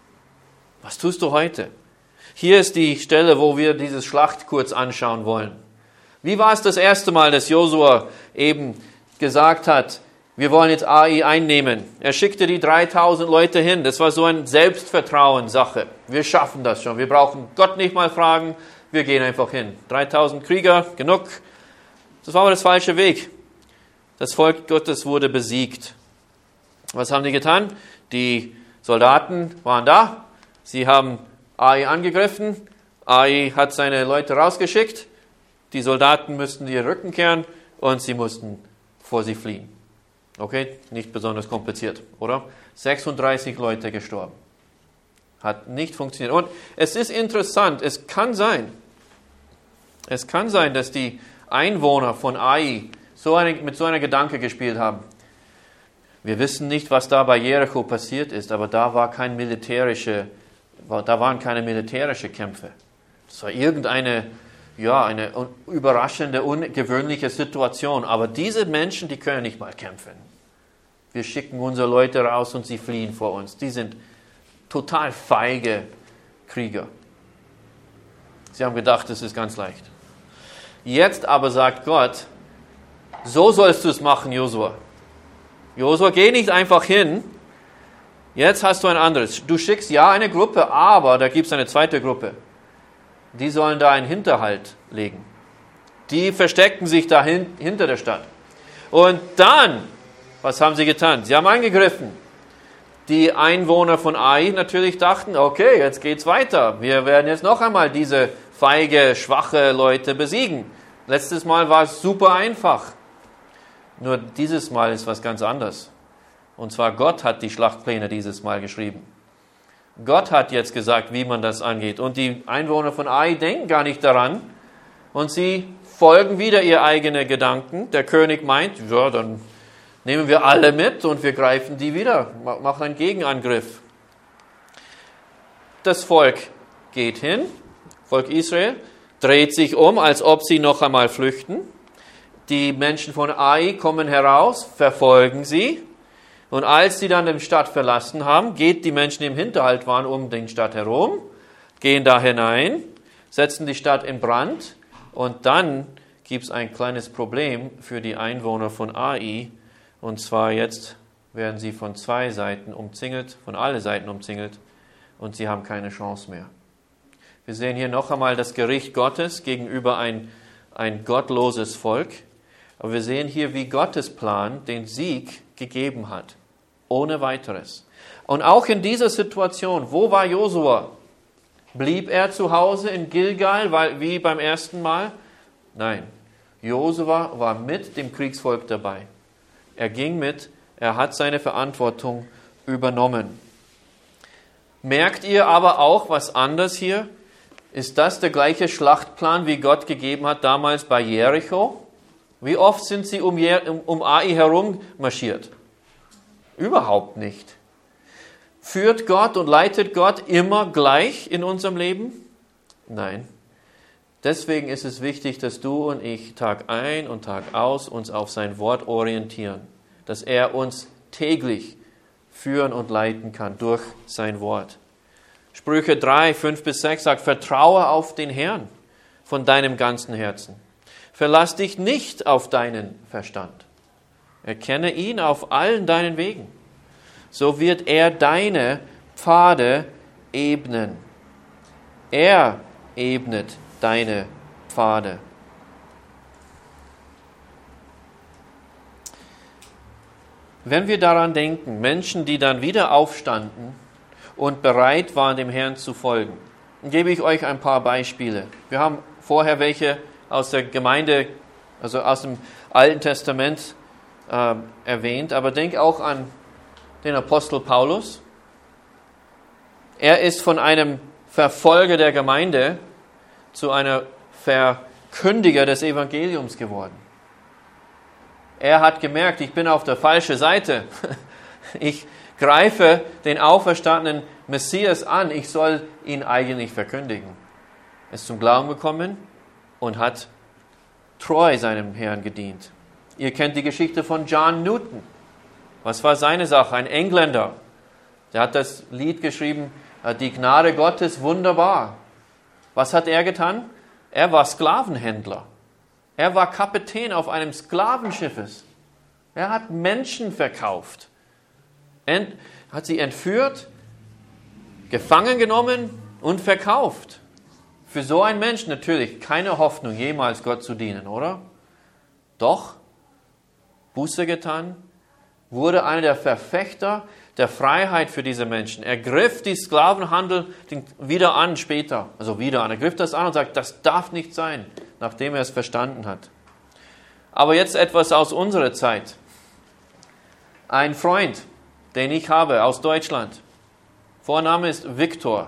Was tust du heute? Hier ist die Stelle, wo wir dieses Schlacht kurz anschauen wollen. Wie war es das erste Mal, dass Josua eben gesagt hat, wir wollen jetzt Ai einnehmen? Er schickte die 3000 Leute hin. Das war so eine Selbstvertrauenssache. Wir schaffen das schon. Wir brauchen Gott nicht mal fragen. Wir gehen einfach hin. 3000 Krieger, genug. Das war aber das falsche Weg. Das Volk Gottes wurde besiegt. Was haben die getan? Die Soldaten waren da. Sie haben Ai angegriffen. Ai hat seine Leute rausgeschickt. Die Soldaten mussten ihr Rücken kehren und sie mussten vor sie fliehen. Okay, nicht besonders kompliziert, oder? 36 Leute gestorben. Hat nicht funktioniert. Und es ist interessant, es kann sein, dass die Einwohner von Ai mit so einer Gedanke gespielt haben. Wir wissen nicht, was da bei Jericho passiert ist, aber da waren keine militärische Kämpfe. Das war irgendeine eine überraschende, ungewöhnliche Situation. Aber diese Menschen, die können nicht mal kämpfen. Wir schicken unsere Leute raus und sie fliehen vor uns. Die sind total feige Krieger. Sie haben gedacht, das ist ganz leicht. Jetzt aber sagt Gott, so sollst du es machen, Josua. Josua, geh nicht einfach hin. Jetzt hast du ein anderes. Du schickst ja eine Gruppe, aber da gibt es eine zweite Gruppe. Die sollen da einen Hinterhalt legen. Die versteckten sich da hinter der Stadt. Und dann, was haben sie getan? Sie haben angegriffen. Die Einwohner von Ai natürlich dachten, okay, jetzt geht's weiter. Wir werden jetzt noch einmal diese feige, schwache Leute besiegen. Letztes Mal war es super einfach. Nur dieses Mal ist was ganz anderes. Und zwar Gott hat die Schlachtpläne dieses Mal geschrieben. Gott hat jetzt gesagt, wie man das angeht. Und die Einwohner von Ai denken gar nicht daran. Und sie folgen wieder ihr eigene Gedanken. Der König meint, ja, dann nehmen wir alle mit und wir greifen die wieder, machen einen Gegenangriff. Das Volk geht hin, Volk Israel, dreht sich um, als ob sie noch einmal flüchten. Die Menschen von Ai kommen heraus, verfolgen sie. Und als sie dann die Stadt verlassen haben, geht die Menschen, die im Hinterhalt waren, um die Stadt herum, gehen da hinein, setzen die Stadt in Brand. Und dann gibt es ein kleines Problem für die Einwohner von Ai. Und zwar jetzt werden sie von zwei Seiten umzingelt, von allen Seiten umzingelt. Und sie haben keine Chance mehr. Wir sehen hier noch einmal das Gericht Gottes gegenüber ein gottloses Volk. Aber wir sehen hier, wie Gottes Plan den Sieg gegeben hat. Ohne weiteres. Und auch in dieser Situation, wo war Josua? Blieb er zu Hause in Gilgal, wie beim ersten Mal? Nein. Josua war mit dem Kriegsvolk dabei. Er ging mit, er hat seine Verantwortung übernommen. Merkt ihr aber auch was anderes hier? Ist das der gleiche Schlachtplan, wie Gott gegeben hat damals bei Jericho? Wie oft sind sie um Ai herum marschiert? Überhaupt nicht. Führt Gott und leitet Gott immer gleich in unserem Leben? Nein. Deswegen ist es wichtig, dass du und ich Tag ein und Tag aus uns auf sein Wort orientieren. Dass er uns täglich führen und leiten kann durch sein Wort. Sprüche 3, 5-6 sagt, vertraue auf den Herrn von deinem ganzen Herzen. Verlass dich nicht auf deinen Verstand. Erkenne ihn auf allen deinen Wegen. So wird er deine Pfade ebnen. Er ebnet deine Pfade. Wenn wir daran denken, Menschen, die dann wieder aufstanden und bereit waren, dem Herrn zu folgen, dann gebe ich euch ein paar Beispiele. Wir haben vorher welche aus der Gemeinde, also aus dem Alten Testament erwähnt, aber denk auch an den Apostel Paulus. Er ist von einem Verfolger der Gemeinde zu einer Verkündiger des Evangeliums geworden. Er hat gemerkt, ich bin auf der falschen Seite. Ich greife den auferstandenen Messias an. Ich soll ihn eigentlich verkündigen. Er ist zum Glauben gekommen und hat treu seinem Herrn gedient. Ihr kennt die Geschichte von John Newton. Was war seine Sache? Ein Engländer. Der hat das Lied geschrieben, die Gnade Gottes wunderbar. Was hat er getan? Er war Sklavenhändler. Er war Kapitän auf einem Sklavenschiffes. Er hat Menschen verkauft. Hat sie entführt, gefangen genommen und verkauft. Für so einen Menschen natürlich keine Hoffnung, jemals Gott zu dienen, oder? Doch, Buße getan, wurde einer der Verfechter der Freiheit für diese Menschen. Er griff die Sklavenhandel wieder an später. Er griff das an und sagt, das darf nicht sein, nachdem er es verstanden hat. Aber jetzt etwas aus unserer Zeit. Ein Freund, den ich habe aus Deutschland. Vorname ist Viktor.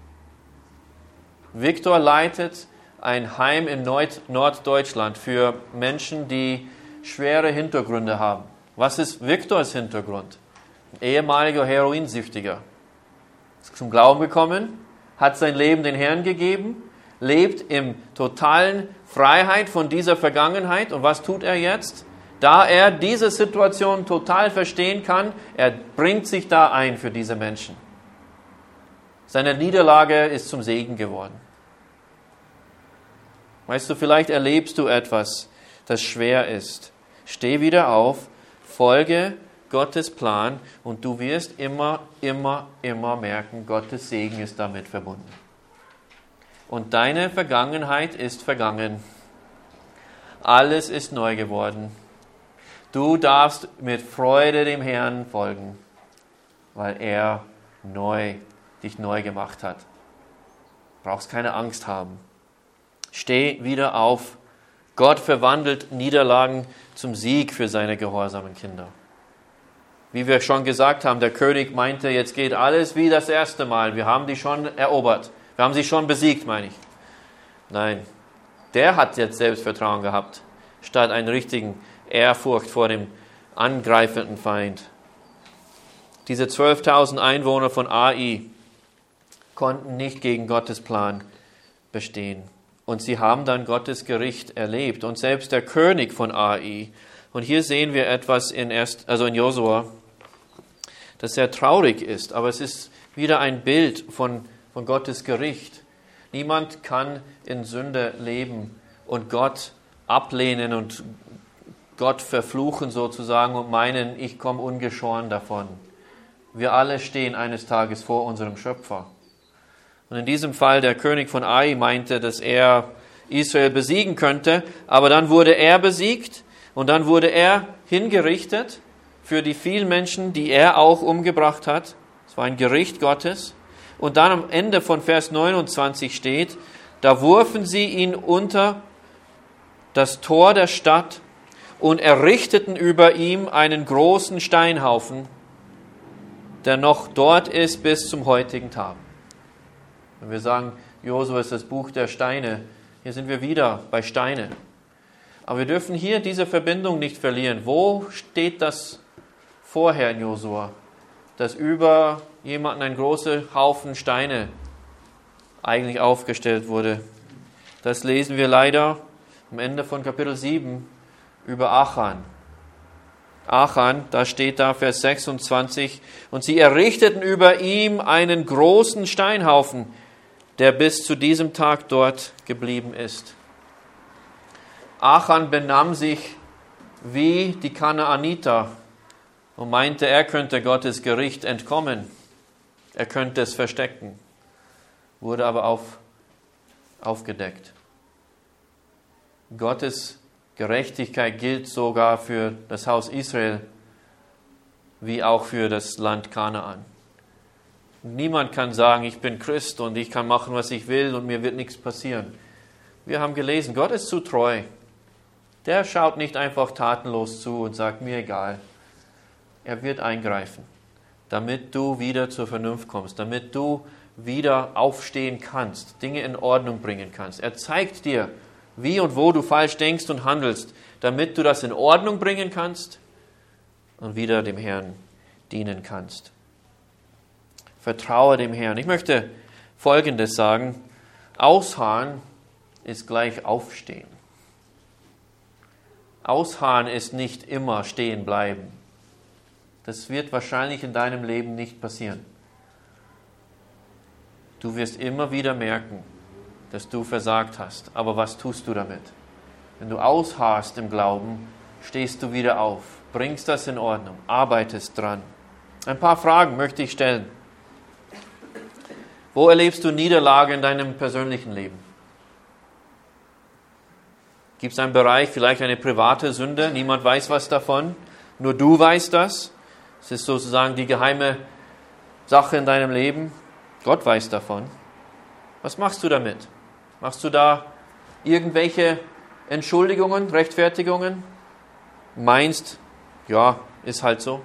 Viktor leitet ein Heim in Norddeutschland für Menschen, die schwere Hintergründe haben. Was ist Viktors Hintergrund? Ein ehemaliger Heroinsüchtiger. Ist zum Glauben gekommen, hat sein Leben den Herrn gegeben, lebt in totalen Freiheit von dieser Vergangenheit. Und was tut er jetzt? Da er diese Situation total verstehen kann, er bringt sich da ein für diese Menschen. Seine Niederlage ist zum Segen geworden. Weißt du, vielleicht erlebst du etwas, das schwer ist. Steh wieder auf, folge Gottes Plan und du wirst immer merken, Gottes Segen ist damit verbunden. Und deine Vergangenheit ist vergangen. Alles ist neu geworden. Du darfst mit Freude dem Herrn folgen, weil er dich neu gemacht hat. Du brauchst keine Angst haben. Steh wieder auf. Gott verwandelt Niederlagen zum Sieg für seine gehorsamen Kinder. Wie wir schon gesagt haben, der König meinte, jetzt geht alles wie das erste Mal. Wir haben die schon erobert. Wir haben sie schon besiegt, meine ich. Nein, Der hat jetzt Selbstvertrauen gehabt, statt einen richtigen Ehrfurcht vor dem angreifenden Feind. Diese 12.000 Einwohner von Ai konnten nicht gegen Gottes Plan bestehen. Und sie haben dann Gottes Gericht erlebt. Und selbst der König von Ai. Und hier sehen wir etwas in Josua, das sehr traurig ist. Aber es ist wieder ein Bild von Gottes Gericht. Niemand kann in Sünde leben und Gott ablehnen und Gott verfluchen sozusagen und meinen, ich komme ungeschoren davon. Wir alle stehen eines Tages vor unserem Schöpfer. Und in diesem Fall, der König von Ai meinte, dass er Israel besiegen könnte, aber dann wurde er besiegt und dann wurde er hingerichtet für die vielen Menschen, die er auch umgebracht hat. Es war ein Gericht Gottes. Und dann am Ende von Vers 29 steht, da warfen sie ihn unter das Tor der Stadt und errichteten über ihm einen großen Steinhaufen, der noch dort ist bis zum heutigen Tag. Wenn wir sagen, Josua ist das Buch der Steine, hier sind wir wieder bei Steine. Aber wir dürfen hier diese Verbindung nicht verlieren. Wo steht das vorher in Josua? Dass über jemanden ein großer Haufen Steine eigentlich aufgestellt wurde. Das lesen wir leider am Ende von Kapitel 7 über Achan. Achan, da steht da Vers 26, und sie errichteten über ihm einen großen Steinhaufen, der bis zu diesem Tag dort geblieben ist. Achan benahm sich wie die Kanaaniter und meinte, er könnte Gottes Gericht entkommen. Er könnte es verstecken, wurde aber aufgedeckt. Gottes Gerechtigkeit gilt sogar für das Haus Israel, wie auch für das Land Kanaan. Niemand kann sagen, ich bin Christ und ich kann machen, was ich will und mir wird nichts passieren. Wir haben gelesen, Gott ist zu treu. Der schaut nicht einfach tatenlos zu und sagt, mir egal. Er wird eingreifen, damit du wieder zur Vernunft kommst, damit du wieder aufstehen kannst, Dinge in Ordnung bringen kannst. Er zeigt dir, wie und wo du falsch denkst und handelst, damit du das in Ordnung bringen kannst und wieder dem Herrn dienen kannst. Vertraue dem Herrn. Ich möchte Folgendes sagen. Ausharren ist gleich aufstehen. Ausharren ist nicht immer stehen bleiben. Das wird wahrscheinlich in deinem Leben nicht passieren. Du wirst immer wieder merken, dass du versagt hast. Aber was tust du damit? Wenn du ausharrst im Glauben, stehst du wieder auf, bringst das in Ordnung, arbeitest dran. Ein paar Fragen möchte ich stellen. Wo erlebst du Niederlage in deinem persönlichen Leben? Gibt es einen Bereich, vielleicht eine private Sünde? Niemand weiß was davon. Nur du weißt das. Es ist sozusagen die geheime Sache in deinem Leben. Gott weiß davon. Was machst du damit? Machst du da irgendwelche Entschuldigungen, Rechtfertigungen? Meinst, ja, ist halt so.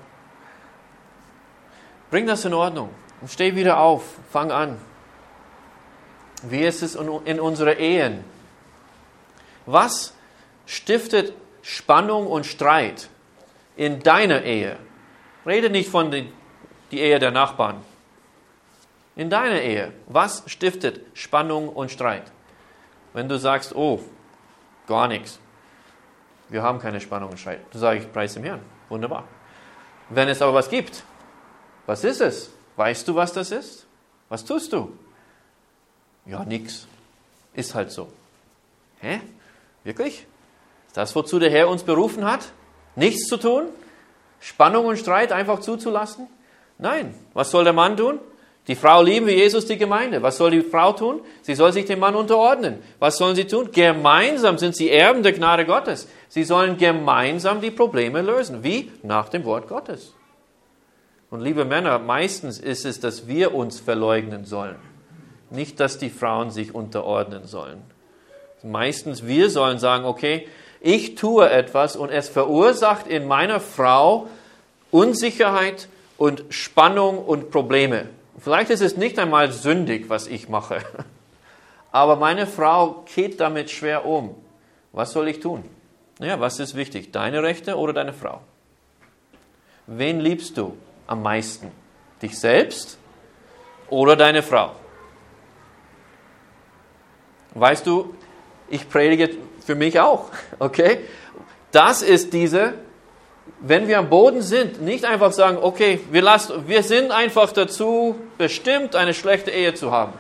Bring das in Ordnung und steh wieder auf, fang an. Wie ist es in unseren Ehen? Was stiftet Spannung und Streit in deiner Ehe? Rede nicht von die Ehe der Nachbarn. In deiner Ehe, was stiftet Spannung und Streit? Wenn du sagst, oh, gar nichts. Wir haben keine Spannung und Streit. Du sagst, ich preise dem Herrn. Wunderbar. Wenn es aber was gibt, was ist es? Weißt du, was das ist? Was tust du? Ja, nix. Ist halt so. Hä? Wirklich? Ist das, wozu der Herr uns berufen hat? Nichts zu tun? Spannung und Streit einfach zuzulassen? Nein. Was soll der Mann tun? Die Frau lieben wie Jesus die Gemeinde. Was soll die Frau tun? Sie soll sich dem Mann unterordnen. Was sollen sie tun? Gemeinsam sind sie Erben der Gnade Gottes. Sie sollen gemeinsam die Probleme lösen. Wie? Nach dem Wort Gottes. Und liebe Männer, meistens ist es, dass wir uns verleugnen sollen. Nicht, dass die Frauen sich unterordnen sollen. Meistens wir sollen sagen, okay, ich tue etwas und es verursacht in meiner Frau Unsicherheit und Spannung und Probleme. Vielleicht ist es nicht einmal sündig, was ich mache. aber meine Frau geht damit schwer um. Was soll ich tun? Naja, was ist wichtig? Deine Rechte oder deine Frau? Wen liebst du am meisten? Dich selbst oder deine Frau? Weißt du, ich predige für mich auch, okay? Das ist wenn wir am Boden sind, nicht einfach sagen, okay, wir sind einfach dazu bestimmt, eine schlechte Ehe zu haben.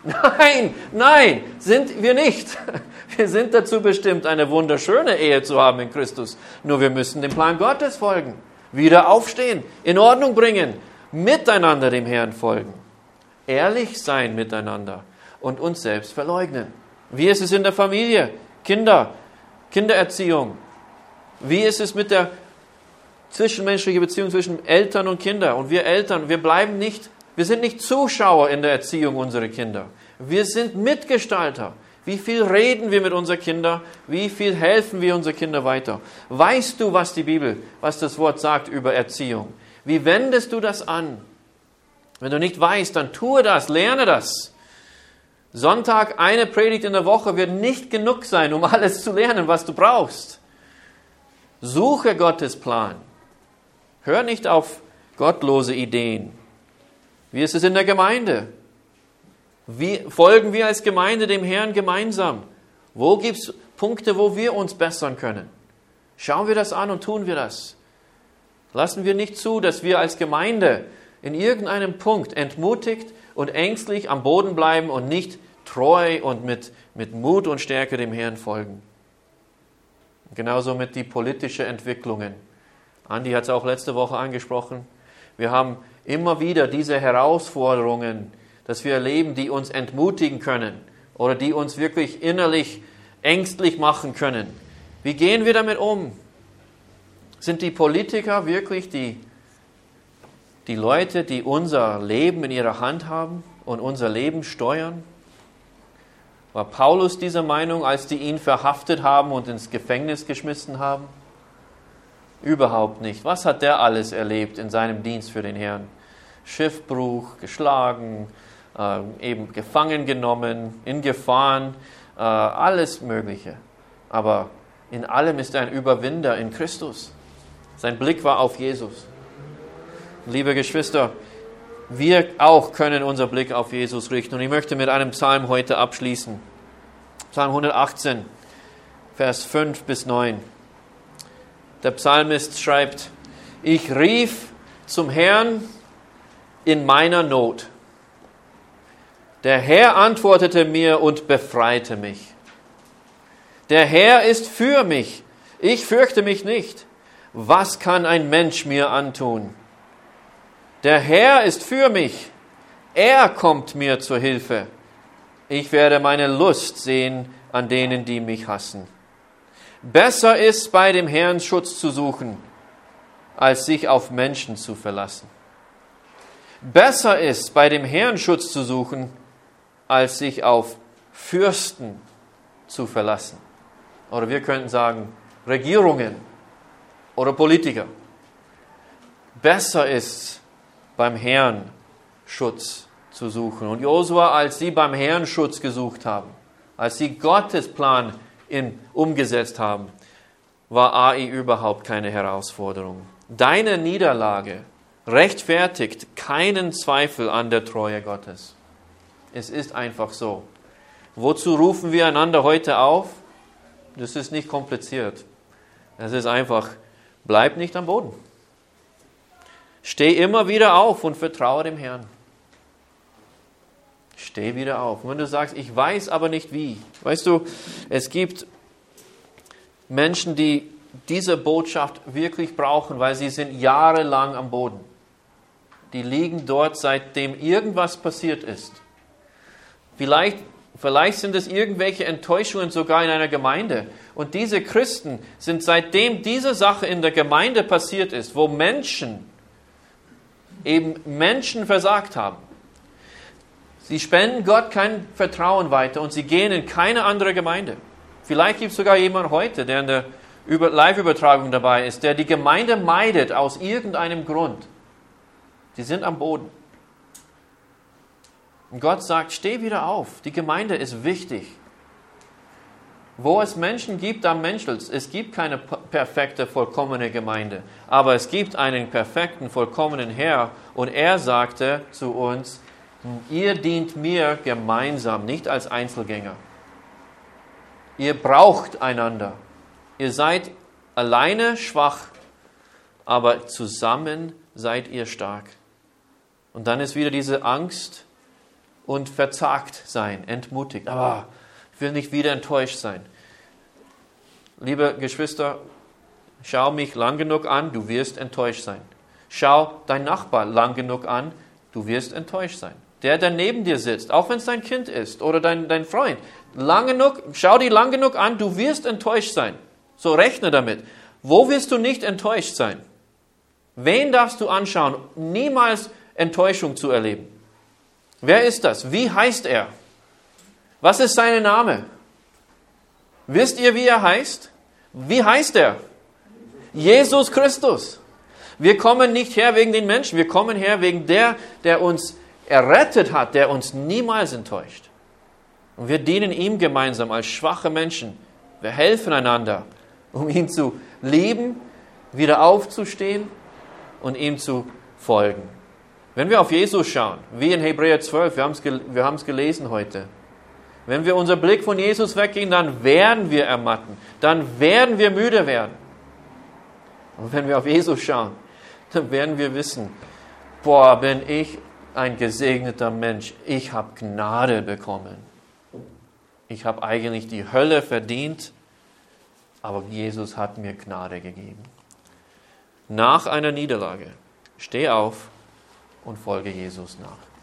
Nein, sind wir nicht. Wir sind dazu bestimmt, eine wunderschöne Ehe zu haben in Christus. Nur wir müssen dem Plan Gottes folgen, wieder aufstehen, in Ordnung bringen, miteinander dem Herrn folgen, ehrlich sein miteinander und uns selbst verleugnen. Wie ist es in der Familie? Kindererziehung. Wie ist es mit der zwischenmenschlichen Beziehung zwischen Eltern und Kindern? Und wir Eltern, wir sind nicht Zuschauer in der Erziehung unserer Kinder. Wir sind Mitgestalter. Wie viel reden wir mit unseren Kindern? Wie viel helfen wir unseren Kindern weiter? Weißt du, was das Wort sagt über Erziehung? Wie wendest du das an? Wenn du nicht weißt, dann tue das, lerne das. Sonntag, eine Predigt in der Woche wird nicht genug sein, um alles zu lernen, was du brauchst. Suche Gottes Plan. Hör nicht auf gottlose Ideen. Wie ist es in der Gemeinde? Wie folgen wir als Gemeinde dem Herrn gemeinsam? Wo gibt es Punkte, wo wir uns bessern können? Schauen wir das an und tun wir das. Lassen wir nicht zu, dass wir als Gemeinde in irgendeinem Punkt entmutigt und ängstlich am Boden bleiben und nicht treu und mit Mut und Stärke dem Herrn folgen. Genauso mit den politischen Entwicklungen. Andi hat es auch letzte Woche angesprochen. Wir haben immer wieder diese Herausforderungen, dass wir erleben, die uns entmutigen können oder die uns wirklich innerlich ängstlich machen können. Wie gehen wir damit um? Sind die Politiker wirklich die Leute, die unser Leben in ihrer Hand haben und unser Leben steuern? War Paulus dieser Meinung, als die ihn verhaftet haben und ins Gefängnis geschmissen haben? Überhaupt nicht. Was hat der alles erlebt in seinem Dienst für den Herrn? Schiffbruch, geschlagen, eben gefangen genommen, in Gefahren, alles Mögliche. Aber in allem ist er ein Überwinder in Christus. Sein Blick war auf Jesus. Liebe Geschwister, wir auch können unseren Blick auf Jesus richten. Und ich möchte mit einem Psalm heute abschließen. Psalm 118, Vers 5 bis 9. Der Psalmist schreibt, ich rief zum Herrn in meiner Not. Der Herr antwortete mir und befreite mich. Der Herr ist für mich. Ich fürchte mich nicht. Was kann ein Mensch mir antun? Der Herr ist für mich. Er kommt mir zur Hilfe. Ich werde meine Lust sehen an denen, die mich hassen. Besser ist, bei dem Herrn Schutz zu suchen, als sich auf Menschen zu verlassen. Besser ist, bei dem Herrn Schutz zu suchen, als sich auf Fürsten zu verlassen. Oder wir könnten sagen, Regierungen oder Politiker. Besser ist, beim Herrn Schutz zu suchen. Und Josua, als sie beim Herrn Schutz gesucht haben, als sie Gottes Plan umgesetzt haben, war Ai überhaupt keine Herausforderung. Deine Niederlage rechtfertigt keinen Zweifel an der Treue Gottes. Es ist einfach so. Wozu rufen wir einander heute auf? Das ist nicht kompliziert. Es ist einfach, bleib nicht am Boden. Steh immer wieder auf und vertraue dem Herrn. Steh wieder auf. Und wenn du sagst, ich weiß aber nicht wie. Weißt du, es gibt Menschen, die diese Botschaft wirklich brauchen, weil sie sind jahrelang am Boden. Die liegen dort, seitdem irgendwas passiert ist. Vielleicht sind es irgendwelche Enttäuschungen sogar in einer Gemeinde. Und diese Christen sind, seitdem diese Sache in der Gemeinde passiert ist, wo Menschen versagt haben. Sie spenden Gott kein Vertrauen weiter und sie gehen in keine andere Gemeinde. Vielleicht gibt es sogar jemanden heute, der in der Live-Übertragung dabei ist, der die Gemeinde meidet aus irgendeinem Grund. Die sind am Boden. Und Gott sagt, steh wieder auf. Die Gemeinde ist wichtig. Wo es Menschen gibt, da menschelt es. Es gibt keine perfekte, vollkommene Gemeinde. Aber es gibt einen perfekten, vollkommenen Herr. Und er sagte zu uns, ihr dient mir gemeinsam, nicht als Einzelgänger. Ihr braucht einander. Ihr seid alleine schwach, aber zusammen seid ihr stark. Und dann ist wieder diese Angst und verzagt sein, entmutigt. Aber ich will nicht wieder enttäuscht sein. Liebe Geschwister, schau mich lang genug an, du wirst enttäuscht sein. Schau deinen Nachbar lang genug an, du wirst enttäuscht sein. Der neben dir sitzt, auch wenn es dein Kind ist oder dein Freund, schau die lang genug an, du wirst enttäuscht sein. So rechne damit. Wo wirst du nicht enttäuscht sein? Wen darfst du anschauen, niemals Enttäuschung zu erleben? Wer ist das? Wie heißt er? Was ist sein Name? Wisst ihr, wie er heißt? Wie heißt er? Jesus Christus. Wir kommen nicht her wegen den Menschen, wir kommen her wegen der uns errettet hat, der uns niemals enttäuscht. Und wir dienen ihm gemeinsam als schwache Menschen. Wir helfen einander, um ihn zu lieben, wieder aufzustehen und ihm zu folgen. Wenn wir auf Jesus schauen, wie in Hebräer 12, wir haben es gelesen heute, wenn wir unser Blick von Jesus weggehen, dann werden wir ermatten, dann werden wir müde werden. Und wenn wir auf Jesus schauen, dann werden wir wissen, bin ich ein gesegneter Mensch, ich habe Gnade bekommen. Ich habe eigentlich die Hölle verdient, aber Jesus hat mir Gnade gegeben. Nach einer Niederlage, steh auf und folge Jesus nach.